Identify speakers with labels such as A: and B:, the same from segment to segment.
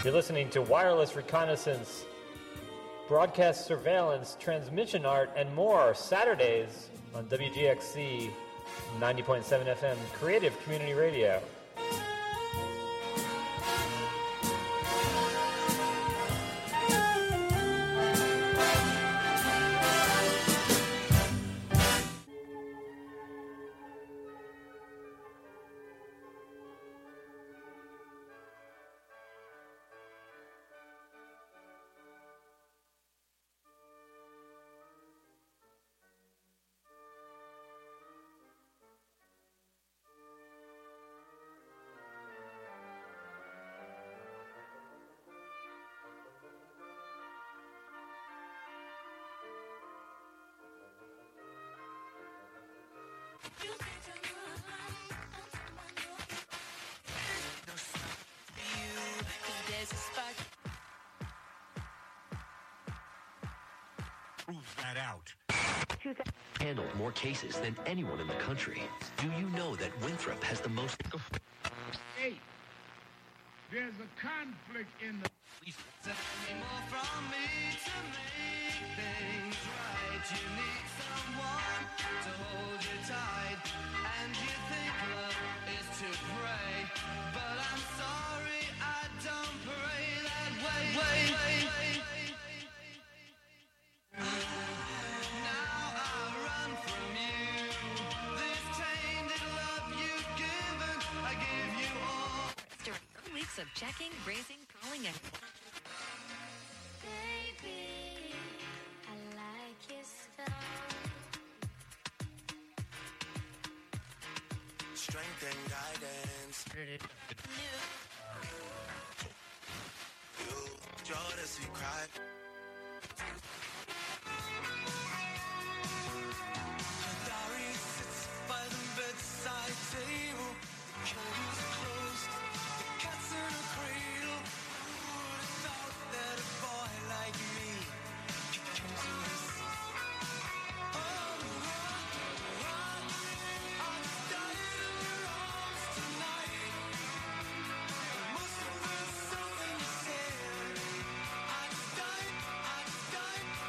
A: You're listening to Wireless Reconnaissance, broadcast surveillance, transmission art, and more Saturdays on WGXC 90.7 FM Creative Community Radio.
B: That out.
C: Handled more cases than anyone in the country. Do you know that Winthrop has the most...
B: Hey, there's a conflict in the...
D: More from me to make things right. You need someone to hold you tight, and you think love is to pray, but I'm sorry, I don't pray that way. Now I run from you. This tainted love you've given, I give you all.
E: During weeks of checking, raising, calling, and...
F: Baby, I like your style.
D: Strength and guidance. You joy to see cry. Dari sits by the bedside table. The curtains are closed. The cat's in a cradle. Who would have thought that a boy like me could come to this? Oh, I'm dying in your arms tonight. There must have been something you said. I just died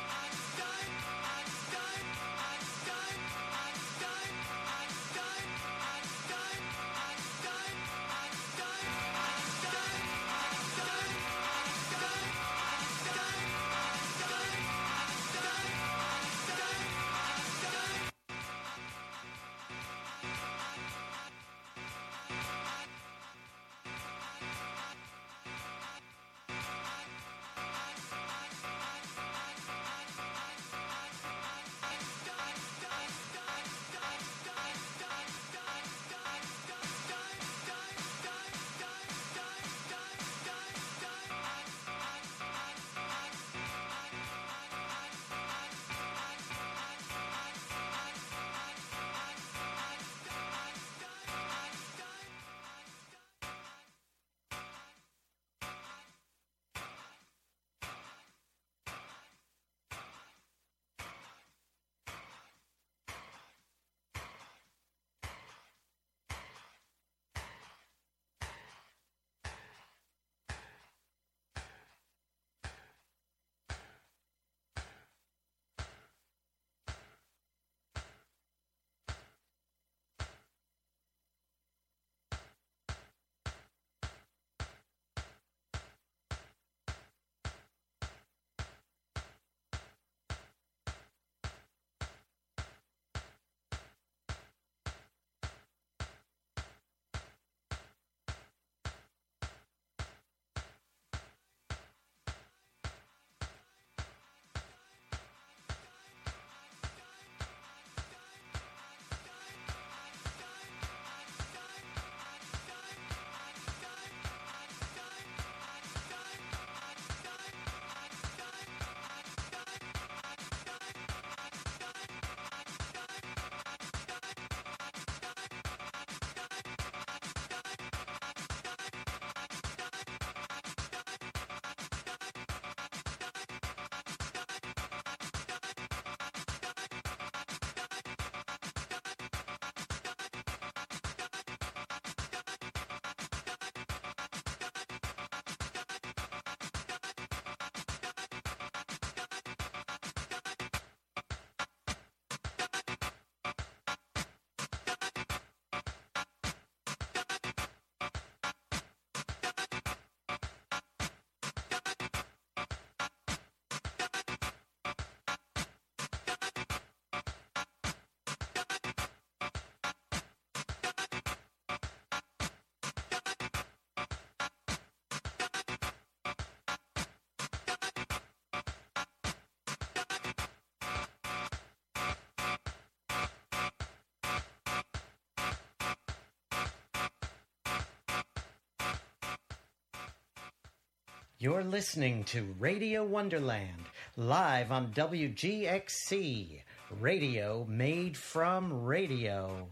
G: You're listening to Radio Wonderland, live on WGXC, radio made from radio.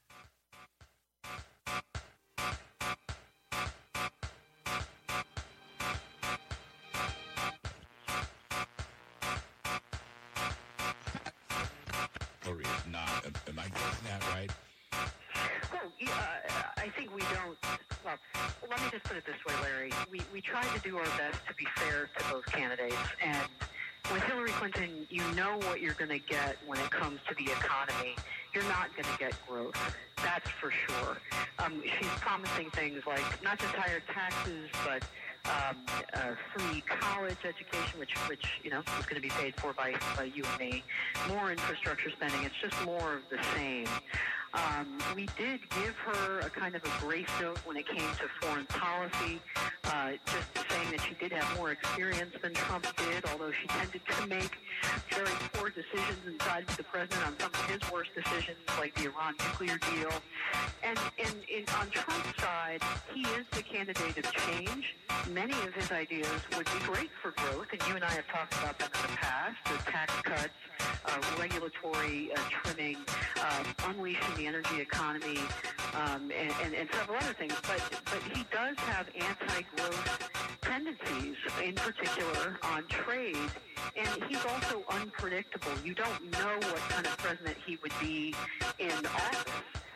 B: Hillary is not. Am I getting that right?
H: Well, I think we don't. Well, let me just put it this way, Larry. We try to do our best to be fair to both candidates. And with Hillary Clinton, you know what you're going to get when it comes to the economy. You're not going to get growth. That's for sure. She's promising things like not just higher taxes, but free college education, which is going to be paid for by you and me. More infrastructure spending. It's just more of the same. We did give her a kind of a grace note when it came to foreign policy, just saying that she did have more experience than Trump did, although she tended to make very poor decisions and side with the president on some of his worst decisions, like the Iran nuclear deal. And on Trump's side, he is the candidate of change. Many of his ideas would be great for growth, and you and I have talked about them in the past, the tax cuts, regulatory trimming, unleashing the energy economy, and several other things. But he does have anti-growth tendencies, in particular on trade, and he's also unpredictable. You don't know what kind of president he would be in office.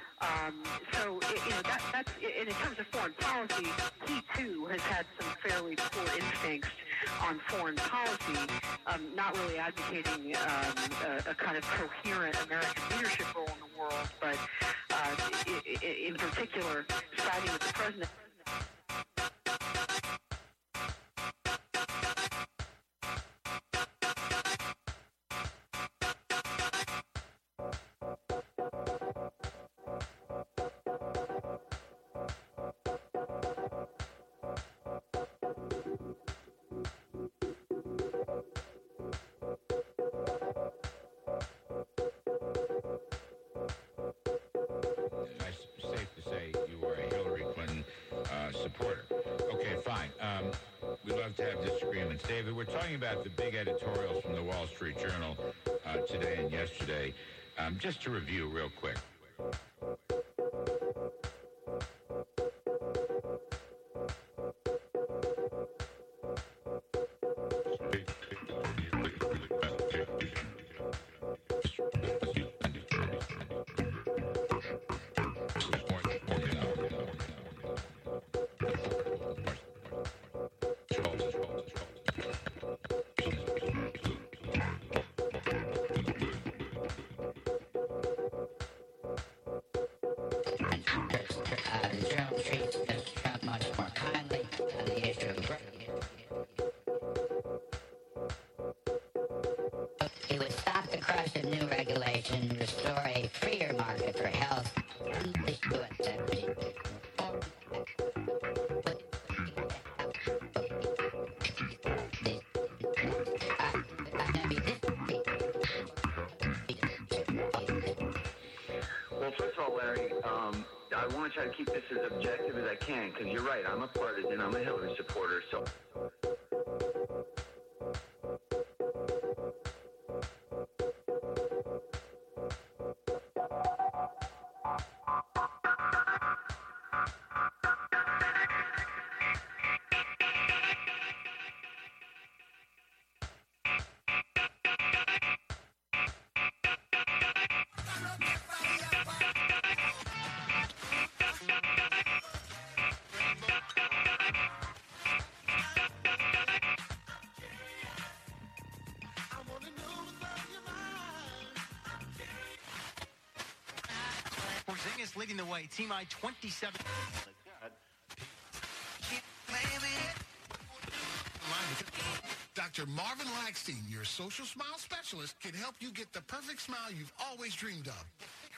H: That's in terms of foreign policy, he too has had some fairly poor instincts on foreign policy, not really advocating a kind of coherent American leadership role in the world, but in particular siding with the president.
B: David, we're talking about the big editorials from the Wall Street Journal today and yesterday. Just to review real quick.
I: Restore a freer market for health.
J: Well, first of all, Larry, I want to try to keep this as objective as I can, because you're right, I'm a partisan, I'm a Hillary supporter, so...
K: Porzingis leading the way. Team I 27.
L: Dr. Marvin Lackstein, your social smile specialist, can help you get the perfect smile you've always dreamed of.